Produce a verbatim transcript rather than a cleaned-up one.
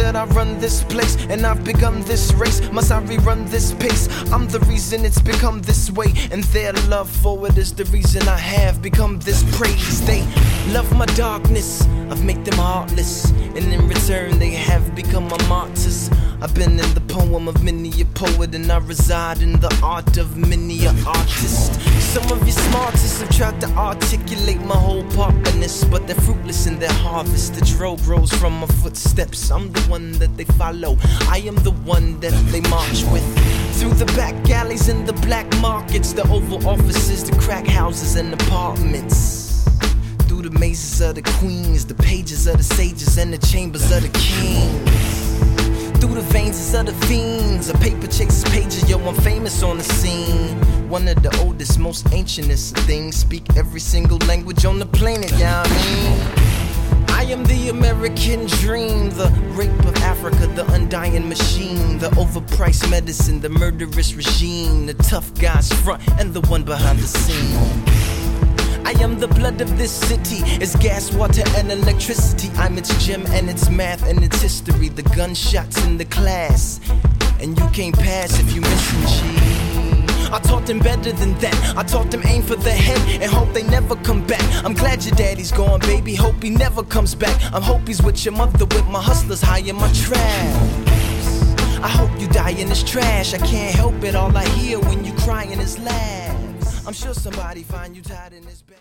that I run this place, and I've begun this race. Must I rerun this pace? I'm the reason it's become this way, and their love for it is the reason I have become this praise. They love my darkness, I've made them heartless, and in return they have become my martyrs. I've been in the poem of many a poet, and I reside in the art of many a artist. Some of you smartest have tried to articulate my whole partnerness, but they're fruitless in their harvest. The trail grows from my footsteps. I'm the one that they follow, I am the one that they march with. Through the back alleys and the black markets, the Oval Offices, the crack houses and apartments. Through the mazes of the queens, the pages of the sages, and the chambers of the kings. Through the veins of the fiends, a paper chases pages, yo, I'm famous on the scene. One of the oldest, most ancientest things, speak every single language on the planet, yeah, I mean. I am the American dream, the rape of Africa, the undying machine, the overpriced medicine, the murderous regime, the tough guys front and the one behind the scene. I am the blood of this city, it's gas, water, and electricity. I'm its gem and its math and its history, the gunshots in the class, and you can't pass if you missing G. I taught them better than that, I taught them aim for the head and hope they never come back. I'm glad your daddy's gone, baby, hope he never comes back. I hope he's with your mother, with my hustlers high in my trap. I hope you die in this trash, I can't help it, all I hear when you crying is laughs. I'm sure somebody find you tied in this bed.